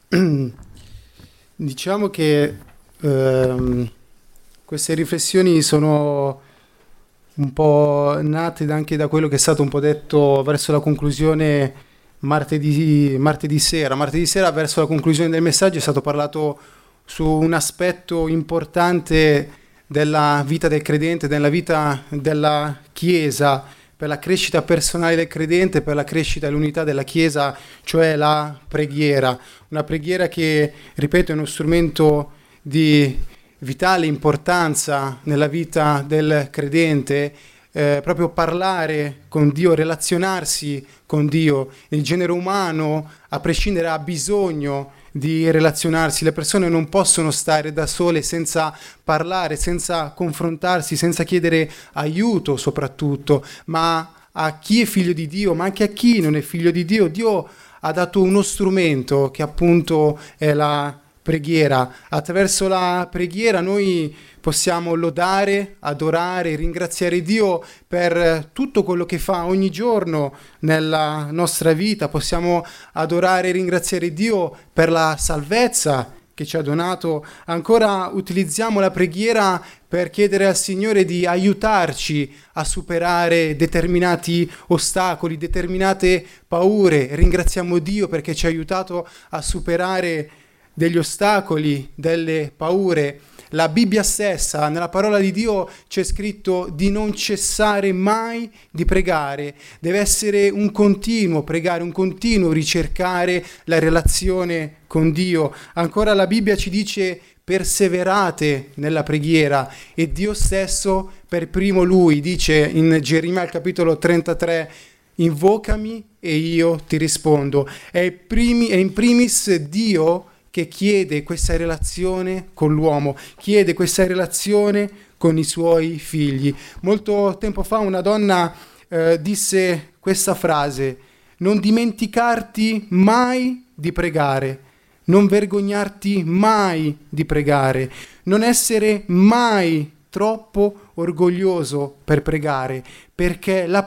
Diciamo che ehm, queste riflessioni sono un po' nate anche da quello che è stato un po' detto verso la conclusione martedì sera. Martedì sera, verso la conclusione del messaggio, è stato parlato su un aspetto importante della vita del credente, della vita della Chiesa, per la crescita personale del credente, per la crescita e l'unità della Chiesa, cioè la preghiera. Una preghiera che, ripeto, è uno strumento di vitale importanza nella vita del credente, proprio parlare con Dio, relazionarsi con Dio. Il genere umano, a prescindere, ha bisogno di relazionarsi. Le persone non possono stare da sole senza parlare, senza confrontarsi, senza chiedere aiuto soprattutto, ma a chi è figlio di Dio, ma anche a chi non è figlio di Dio. Dio ha dato uno strumento che appunto è la preghiera. Attraverso la preghiera noi possiamo lodare, adorare, ringraziare Dio per tutto quello che fa ogni giorno nella nostra vita. Possiamo adorare e ringraziare Dio per la salvezza che ci ha donato. Ancora utilizziamo la preghiera per chiedere al Signore di aiutarci a superare determinati ostacoli, determinate paure. Ringraziamo Dio perché ci ha aiutato a superare degli ostacoli, delle paure. La Bibbia stessa, nella parola di Dio, c'è scritto di non cessare mai di pregare. Deve essere un continuo pregare, un continuo ricercare la relazione con Dio. Ancora la Bibbia ci dice perseverate nella preghiera, e Dio stesso per primo lui dice in Geremia al capitolo 33: invocami e io ti rispondo. È in primis Dio che chiede questa relazione con l'uomo, chiede questa relazione con i suoi figli. Molto tempo fa una donna disse questa frase: non dimenticarti mai di pregare, non vergognarti mai di pregare, non essere mai troppo orgoglioso per pregare, perché la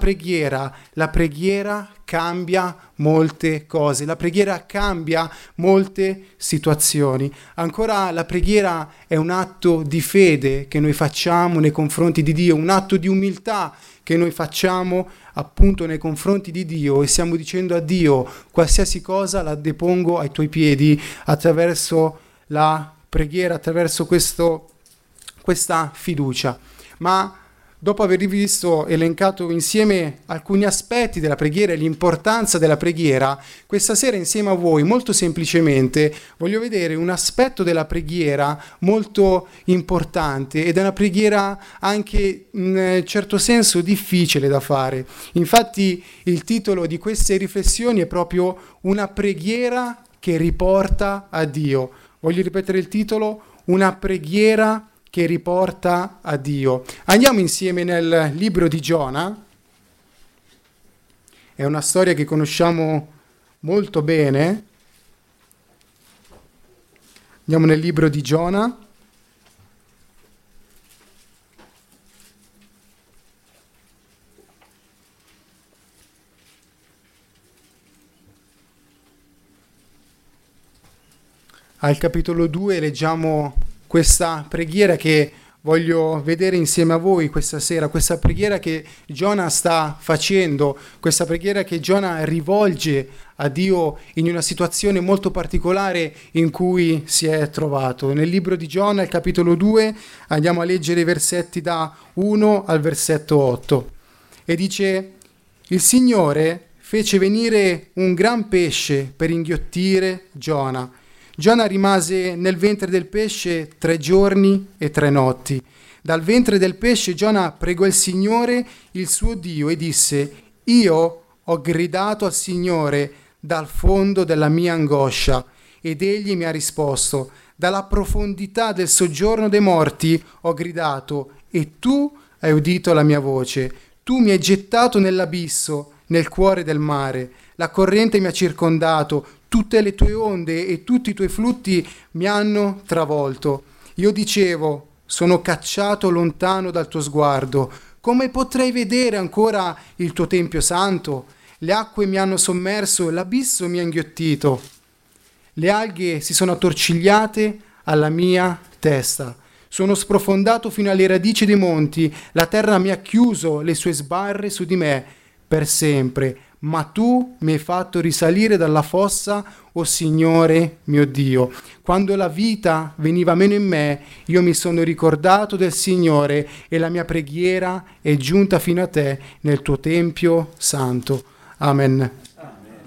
preghiera cambia molte cose, la preghiera cambia molte situazioni. Ancora, la preghiera è un atto di fede che noi facciamo nei confronti di Dio, un atto di umiltà che noi facciamo appunto nei confronti di Dio, e stiamo dicendo a Dio: qualsiasi cosa la depongo ai tuoi piedi, attraverso la preghiera, attraverso questa fiducia. Ma dopo aver visto, elencato insieme alcuni aspetti della preghiera e l'importanza della preghiera, questa sera insieme a voi, molto semplicemente, voglio vedere un aspetto della preghiera molto importante, ed è una preghiera anche in certo senso difficile da fare. Infatti il titolo di queste riflessioni è proprio una preghiera che riporta a Dio. Voglio ripetere il titolo: una preghiera che riporta a Dio. Andiamo insieme nel libro di Giona. È una storia che conosciamo molto bene. Andiamo nel libro di Giona. Al capitolo 2 leggiamo questa preghiera che voglio vedere insieme a voi questa sera, questa preghiera che Giona sta facendo, questa preghiera che Giona rivolge a Dio in una situazione molto particolare in cui si è trovato. Nel libro di Giona, al capitolo 2, andiamo a leggere i versetti da 1 al versetto 8. E dice: il Signore fece venire un gran pesce per inghiottire Giona. Giona rimase nel ventre del pesce 3 giorni e 3 notti. Dal ventre del pesce Giona pregò il Signore, il suo Dio, e disse: io ho gridato al Signore dal fondo della mia angoscia, ed egli mi ha risposto. Dalla profondità del soggiorno dei morti ho gridato, e tu hai udito la mia voce. Tu mi hai gettato nell'abisso, nel cuore del mare. La corrente mi ha circondato, tutte le tue onde e tutti i tuoi flutti mi hanno travolto. Io dicevo: sono cacciato lontano dal tuo sguardo. Come potrei vedere ancora il tuo tempio santo? Le acque mi hanno sommerso e l'abisso mi ha inghiottito. Le alghe si sono attorcigliate alla mia testa. Sono sprofondato fino alle radici dei monti. La terra mi ha chiuso le sue sbarre su di me per sempre. Ma tu mi hai fatto risalire dalla fossa, o Signore mio Dio. Quando la vita veniva meno in me, io mi sono ricordato del Signore e la mia preghiera è giunta fino a te nel tuo Tempio santo. Amen. Amen.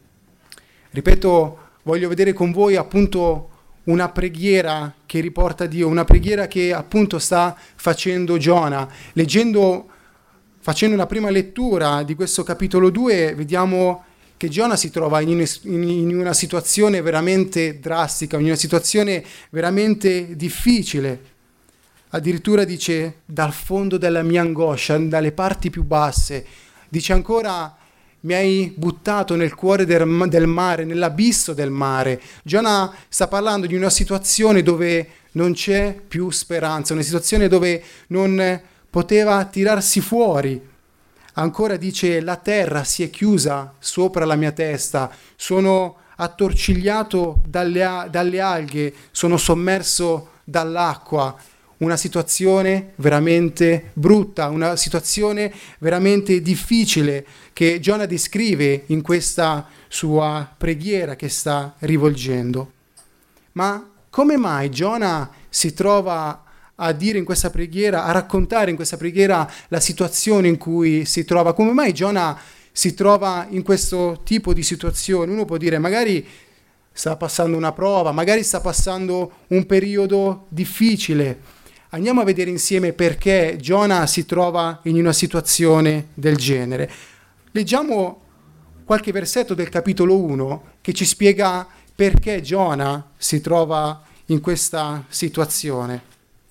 Ripeto, voglio vedere con voi appunto una preghiera che riporta a Dio, una preghiera che appunto sta facendo Giona. Facendo una prima lettura di questo capitolo 2, vediamo che Giona si trova in una situazione veramente drastica, in una situazione veramente difficile. Addirittura dice, dal fondo della mia angoscia, dalle parti più basse. Dice ancora, mi hai buttato nel cuore del mare, nell'abisso del mare. Giona sta parlando di una situazione dove non c'è più speranza, una situazione dove non poteva tirarsi fuori. Ancora dice, la terra si è chiusa sopra la mia testa, sono attorcigliato dalle alghe, sono sommerso dall'acqua. Una situazione veramente brutta, una situazione veramente difficile che Giona descrive in questa sua preghiera che sta rivolgendo. Ma come mai Giona si trova a dire in questa preghiera, a raccontare in questa preghiera la situazione in cui si trova? Come mai Giona si trova in questo tipo di situazione? Uno può dire, magari sta passando una prova, magari sta passando un periodo difficile. Andiamo a vedere insieme perché Giona si trova in una situazione del genere. Leggiamo qualche versetto del capitolo 1 che ci spiega perché Giona si trova in questa situazione.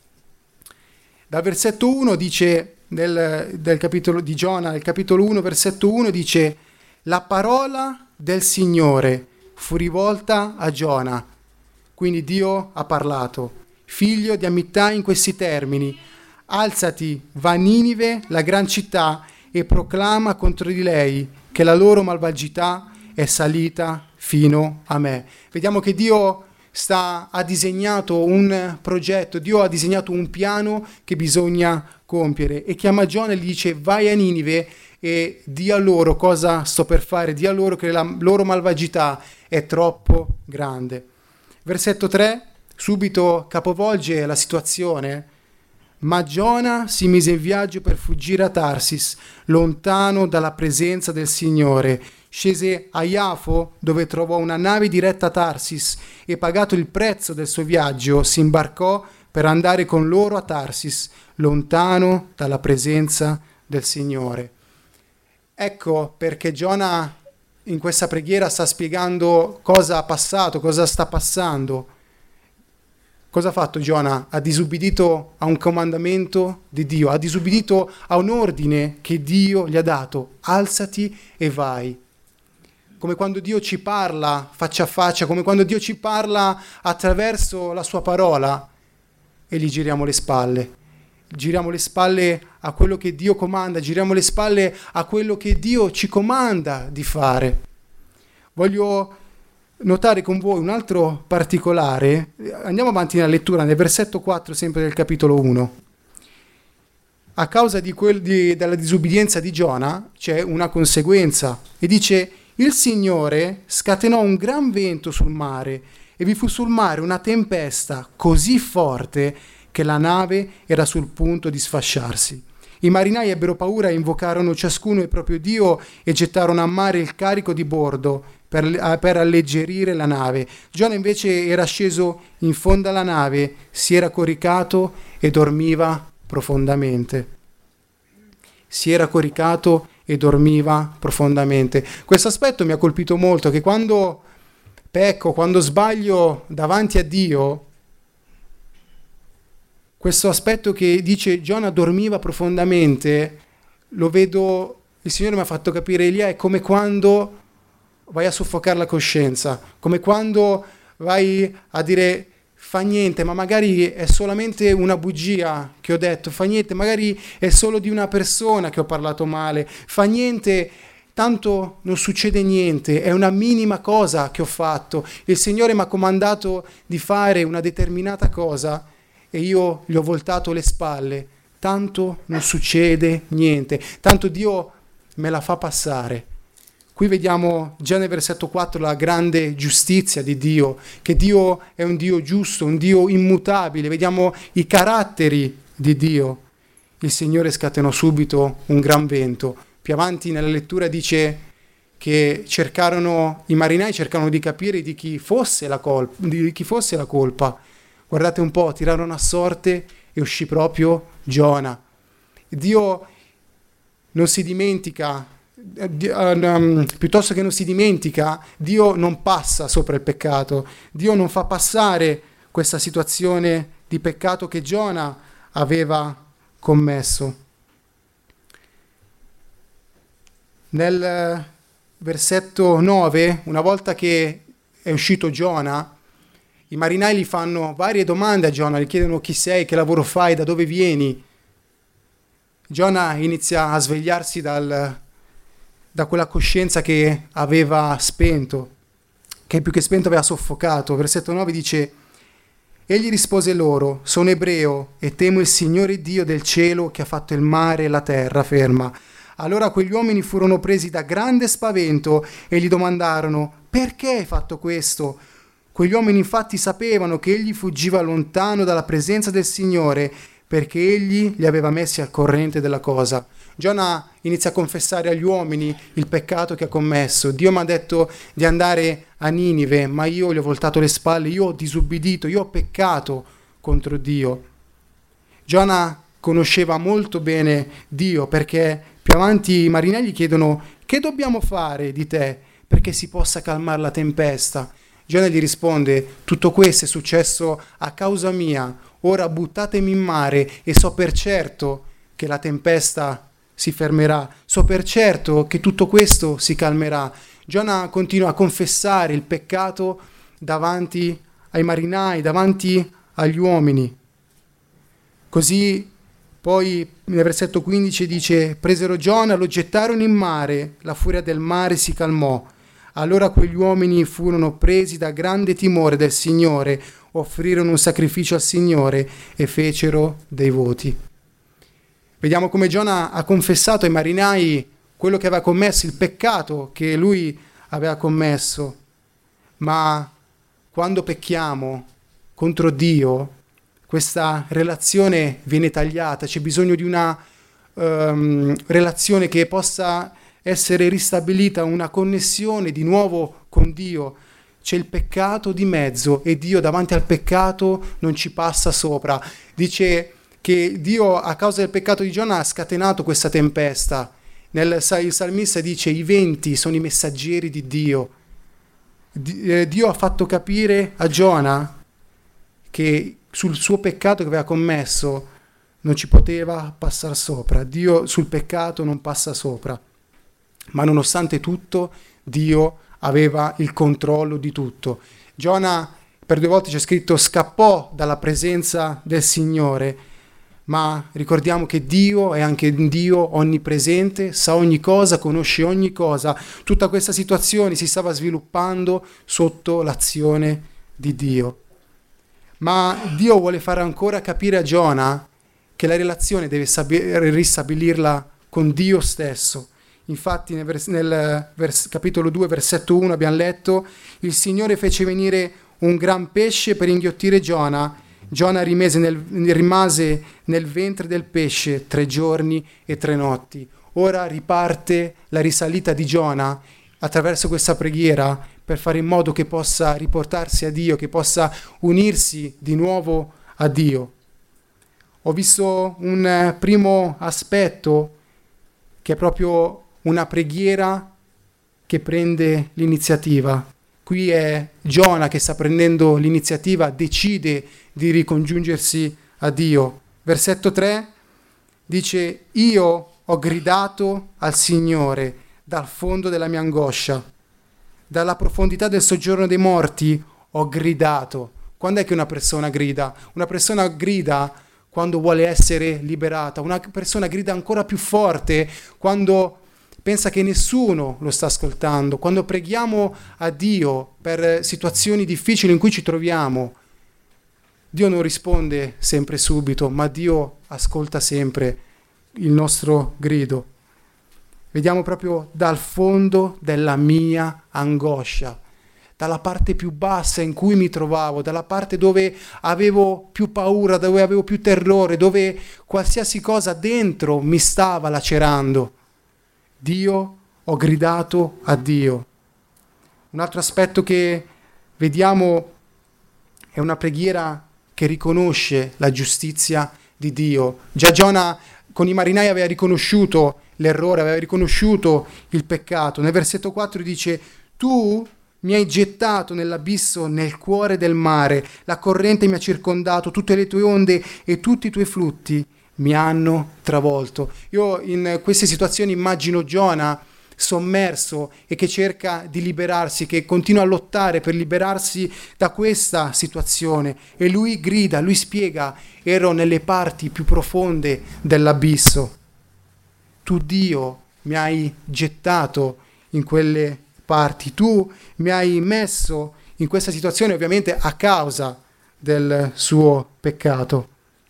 Dal versetto 1 dice, del capitolo di Giona, nel capitolo 1, versetto 1 dice, la parola del Signore fu rivolta a Giona. Quindi Dio ha parlato. Figlio di Amittai in questi termini, alzati, va a Ninive, la gran città, e proclama contro di lei che la loro malvagità è salita fino a me. Vediamo che Dio ha disegnato un progetto, Dio ha disegnato un piano che bisogna compiere e chiama Giona e gli dice vai a Ninive e di a loro cosa sto per fare, di a loro che la loro malvagità è troppo grande. Versetto 3 subito capovolge la situazione. Ma Giona si mise in viaggio per fuggire a Tarsis, lontano dalla presenza del Signore. Scese a Iafo, dove trovò una nave diretta a Tarsis, e pagato il prezzo del suo viaggio, si imbarcò per andare con loro a Tarsis, lontano dalla presenza del Signore. Ecco perché Giona in questa preghiera sta spiegando cosa ha passato, cosa sta passando. Cosa ha fatto Giona? Ha disubbidito a un comandamento di Dio, ha disubbidito a un ordine che Dio gli ha dato. Alzati e vai. Come quando Dio ci parla faccia a faccia, come quando Dio ci parla attraverso la sua parola e gli giriamo le spalle. Giriamo le spalle a quello che Dio comanda, giriamo le spalle a quello che Dio ci comanda di fare. Voglio notare con voi un altro particolare. Andiamo avanti nella lettura, nel versetto 4 sempre del capitolo 1. A causa della disubbidienza di Giona c'è una conseguenza e dice: il Signore scatenò un gran vento sul mare e vi fu sul mare una tempesta così forte che la nave era sul punto di sfasciarsi. I marinai ebbero paura e invocarono ciascuno il proprio Dio e gettarono a mare il carico di bordo per alleggerire la nave. Giona invece era sceso in fondo alla nave, si era coricato e dormiva profondamente. Si era coricato e dormiva profondamente. Questo aspetto mi ha colpito molto, che quando pecco, quando sbaglio davanti a Dio, questo aspetto che dice Giona dormiva profondamente, lo vedo, il Signore mi ha fatto capire, Elia, è come quando vai a soffocare la coscienza, come quando vai a dire fa niente, ma magari è solamente una bugia che ho detto, fa niente, magari è solo di una persona che ho parlato male, fa niente, tanto non succede niente, è una minima cosa che ho fatto, il Signore mi ha comandato di fare una determinata cosa e io gli ho voltato le spalle, tanto non succede niente, tanto Dio me la fa passare. Qui vediamo già nel versetto 4 la grande giustizia di Dio, che Dio è un Dio giusto, un Dio immutabile, vediamo i caratteri di Dio. Il Signore scatenò subito un gran vento. Più avanti nella lettura dice che i marinai cercarono di capire di chi fosse la colpa. Guardate un po', tirarono a sorte e uscì proprio Giona. Dio non si dimentica, piuttosto che non si dimentica, Dio non passa sopra il peccato. Dio non fa passare questa situazione di peccato che Giona aveva commesso. Nel versetto 9, una volta che è uscito Giona, i marinai gli fanno varie domande a Giona, gli chiedono chi sei, che lavoro fai, da dove vieni. Giona inizia a svegliarsi da quella coscienza che aveva spento, che più che spento aveva soffocato. Versetto 9 dice: egli rispose loro: sono ebreo e temo il Signore Dio del cielo che ha fatto il mare e la terra ferma. Allora quegli uomini furono presi da grande spavento e gli domandarono: perché hai fatto questo? Quegli uomini infatti sapevano che egli fuggiva lontano dalla presenza del Signore, perché egli li aveva messi al corrente della cosa. Giona inizia a confessare agli uomini il peccato che ha commesso. Dio mi ha detto di andare a Ninive, ma io gli ho voltato le spalle, io ho disubbidito, io ho peccato contro Dio. Giona conosceva molto bene Dio, perché più avanti i marinai gli chiedono: che dobbiamo fare di te perché si possa calmare la tempesta? Giona gli risponde: tutto questo è successo a causa mia, ora buttatemi in mare e so per certo che la tempesta si fermerà, so per certo che tutto questo si calmerà. Giona continua a confessare il peccato davanti ai marinai, davanti agli uomini. Così poi nel versetto 15 dice: presero Giona, lo gettarono in mare, la furia del mare si calmò. Allora quegli uomini furono presi da grande timore del Signore, offrirono un sacrificio al Signore e fecero dei voti. Vediamo come Giona ha confessato ai marinai quello che aveva commesso, il peccato che lui aveva commesso. Ma quando pecchiamo contro Dio, questa relazione viene tagliata, c'è bisogno di una relazione che possa essere ristabilita, una connessione di nuovo con Dio. C'è il peccato di mezzo e Dio davanti al peccato non ci passa sopra. Dice che Dio a causa del peccato di Giona ha scatenato questa tempesta. Il salmista dice: i venti sono i messaggeri di Dio. Dio ha fatto capire a Giona che sul suo peccato che aveva commesso non ci poteva passare sopra. Dio sul peccato non passa sopra. Ma nonostante tutto Dio aveva il controllo di tutto. Giona per 2 volte c'è scritto scappò dalla presenza del Signore, ma ricordiamo che Dio è anche un Dio onnipresente, sa ogni cosa, conosce ogni cosa. Tutta questa situazione si stava sviluppando sotto l'azione di Dio. Ma Dio vuole fare ancora capire a Giona che la relazione deve ristabilirla con Dio stesso. Infatti nel capitolo 2, versetto 1 abbiamo letto: il Signore fece venire un gran pesce per inghiottire Giona. Giona rimase nel ventre del pesce 3 giorni e 3 notti. Ora riparte la risalita di Giona attraverso questa preghiera per fare in modo che possa riportarsi a Dio, che possa unirsi di nuovo a Dio. Ho visto un primo aspetto che è proprio una preghiera che prende l'iniziativa. Qui è Giona che sta prendendo l'iniziativa, decide di ricongiungersi a Dio. Versetto 3 dice: io ho gridato al Signore dal fondo della mia angoscia, dalla profondità del soggiorno dei morti ho gridato. Quando è che una persona grida? Una persona grida quando vuole essere liberata, una persona grida ancora più forte quando pensa che nessuno lo sta ascoltando. Quando preghiamo a Dio per situazioni difficili in cui ci troviamo, Dio non risponde sempre subito, ma Dio ascolta sempre il nostro grido. Vediamo proprio dal fondo della mia angoscia, dalla parte più bassa in cui mi trovavo, dalla parte dove avevo più paura, dove avevo più terrore, dove qualsiasi cosa dentro mi stava lacerando. Ho gridato a Dio. Un altro aspetto che vediamo è una preghiera che riconosce la giustizia di Dio. Già Giona con i marinai aveva riconosciuto l'errore, aveva riconosciuto il peccato. Nel versetto 4 dice: tu mi hai gettato nell'abisso, nel cuore del mare, la corrente mi ha circondato, tutte le tue onde e tutti i tuoi flutti mi hanno travolto. Io in queste situazioni immagino Giona sommerso e che cerca di liberarsi, che continua a lottare per liberarsi da questa situazione, e lui grida, lui spiega: ero nelle parti più profonde dell'abisso. Tu, Dio, mi hai gettato in quelle parti, tu mi hai messo in questa situazione, ovviamente a causa del suo peccato.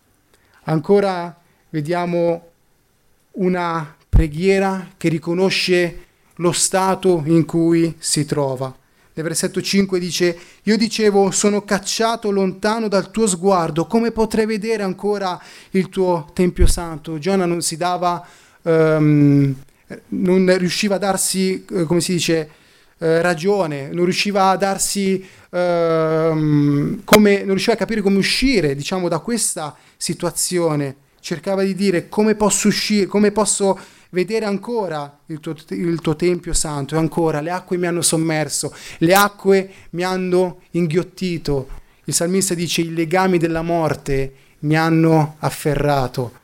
Ancora vediamo una preghiera che riconosce lo stato in cui si trova. Nel versetto 5 dice: io dicevo, sono cacciato lontano dal tuo sguardo, come potrei vedere ancora il tuo Tempio Santo? Giona non si dava, non riusciva a darsi, come si dice, ragione, non riusciva a darsi, non riusciva a capire come uscire, diciamo, da questa situazione. Cercava di dire: come posso uscire, come posso vedere ancora il tuo Tempio Santo? E ancora le acque mi hanno sommerso, le acque mi hanno inghiottito. Il salmista dice: i legami della morte mi hanno afferrato.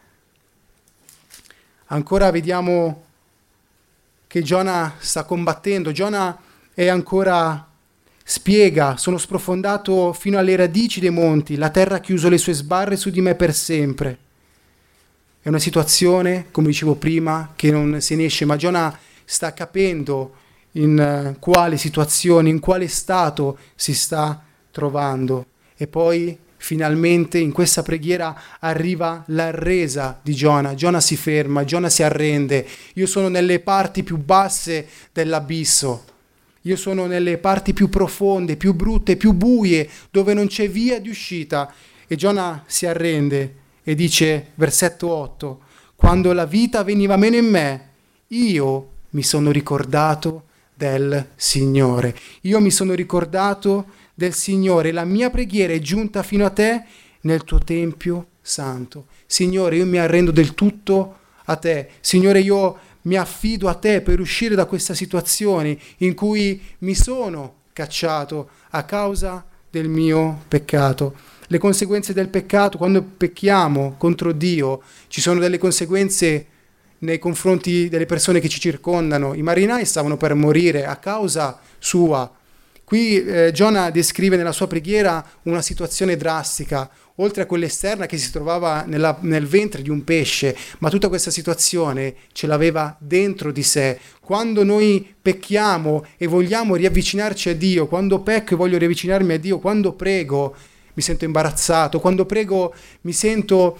Ancora vediamo che Giona sta combattendo. Giona è ancora, spiega: sono sprofondato fino alle radici dei monti, la terra ha chiuso le sue sbarre su di me per sempre. È una situazione, come dicevo prima, che non se ne esce, ma Giona sta capendo in quale situazione, in quale stato si sta trovando. E poi finalmente in questa preghiera arriva la resa di Giona. Giona si ferma, Giona si arrende. Io sono nelle parti più basse dell'abisso. Io sono nelle parti più profonde, più brutte, più buie, dove non c'è via di uscita. E Giona si arrende e dice, versetto 8: quando la vita veniva meno in me, io mi sono ricordato del Signore. Io mi sono ricordato del Signore. La mia preghiera è giunta fino a te nel tuo Tempio Santo. Signore, io mi arrendo del tutto a te. Signore, io mi affido a te per uscire da questa situazione in cui mi sono cacciato a causa del mio peccato. Le conseguenze del peccato, quando pecchiamo contro Dio, ci sono delle conseguenze nei confronti delle persone che ci circondano. I marinai stavano per morire a causa sua. Qui Giona descrive nella sua preghiera una situazione drastica, oltre a quella esterna che si trovava nel ventre di un pesce, ma tutta questa situazione ce l'aveva dentro di sé. Quando noi pecchiamo e vogliamo riavvicinarci a Dio, quando pecco e voglio riavvicinarmi a Dio, quando prego mi sento imbarazzato, quando prego mi sento,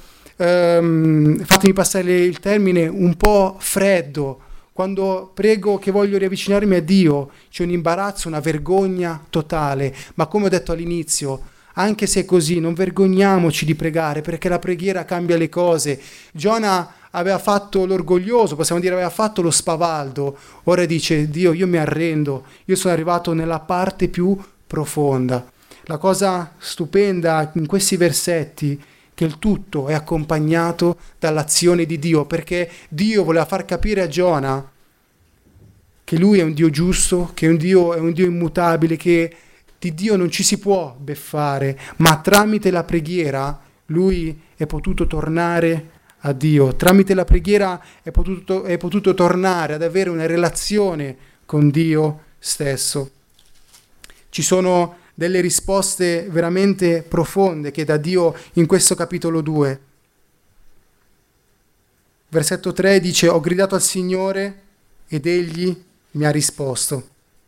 fatemi passare il termine, un po' freddo. Quando prego che voglio riavvicinarmi a Dio c'è un imbarazzo, una vergogna totale. Ma come ho detto all'inizio, anche se è così, non vergogniamoci di pregare, perché la preghiera cambia le cose. Giona aveva fatto l'orgoglioso, possiamo dire aveva fatto lo spavaldo. Ora dice: Dio, io mi arrendo, io sono arrivato nella parte più profonda. La cosa stupenda in questi versetti che il tutto è accompagnato dall'azione di Dio, perché Dio voleva far capire a Giona che lui è un Dio giusto, che è un Dio immutabile, che di Dio non ci si può beffare, ma tramite la preghiera lui è potuto tornare a Dio. Tramite la preghiera è potuto tornare ad avere una relazione con Dio stesso. Ci sono delle risposte veramente profonde che dà Dio in questo capitolo 2. Versetto 3 dice: ho gridato al Signore ed egli mi ha risposto.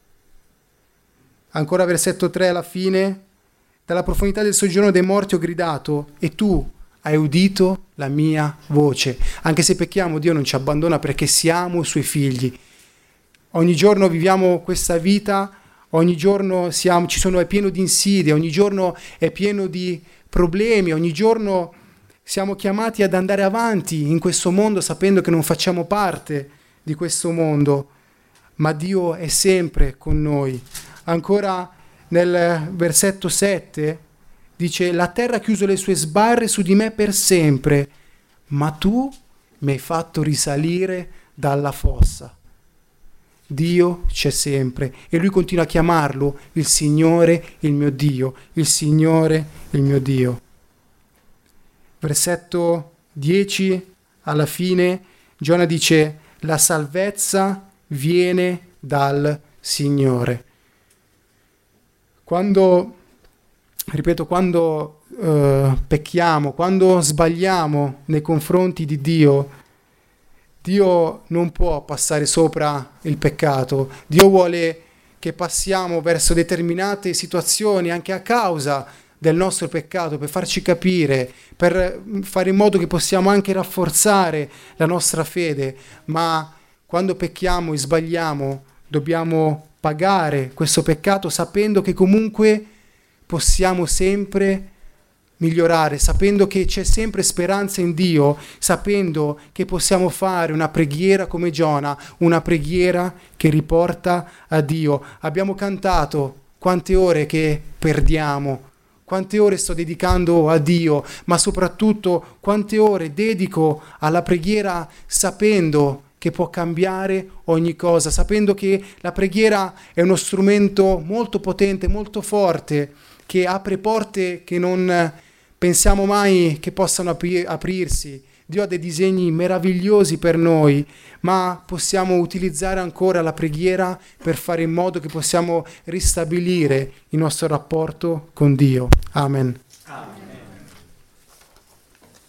Ancora versetto 3 alla fine, dalla profondità del soggiorno dei morti ho gridato e tu hai udito la mia voce. Anche se pecchiamo, Dio non ci abbandona perché siamo suoi figli. Ogni giorno viviamo questa vita, ogni giorno è pieno di insidie, ogni giorno è pieno di problemi, ogni giorno siamo chiamati ad andare avanti in questo mondo sapendo che non facciamo parte di questo mondo, ma Dio è sempre con noi. Ancora nel versetto 7 dice: la terra ha chiuso le sue sbarre su di me per sempre, ma tu mi hai fatto risalire dalla fossa. Dio c'è sempre e lui continua a chiamarlo il Signore, il mio Dio, il Signore, il mio Dio. Versetto 10, alla fine, Giona dice: la salvezza viene dal Signore. Quando pecchiamo, quando sbagliamo nei confronti di Dio, Dio non può passare sopra il peccato. Dio vuole che passiamo verso determinate situazioni anche a causa del nostro peccato, per farci capire, per fare in modo che possiamo anche rafforzare la nostra fede. Ma quando pecchiamo e sbagliamo, dobbiamo pagare questo peccato sapendo che comunque possiamo sempre migliorare, sapendo che c'è sempre speranza in Dio, sapendo che possiamo fare una preghiera come Giona, una preghiera che riporta a Dio. Abbiamo cantato quante ore che perdiamo, quante ore sto dedicando a Dio, ma soprattutto quante ore dedico alla preghiera sapendo che può cambiare ogni cosa, sapendo che la preghiera è uno strumento molto potente, molto forte, che apre porte che non pensiamo mai che possano aprirsi. Dio ha dei disegni meravigliosi per noi, ma possiamo utilizzare ancora la preghiera per fare in modo che possiamo ristabilire il nostro rapporto con Dio. Amen.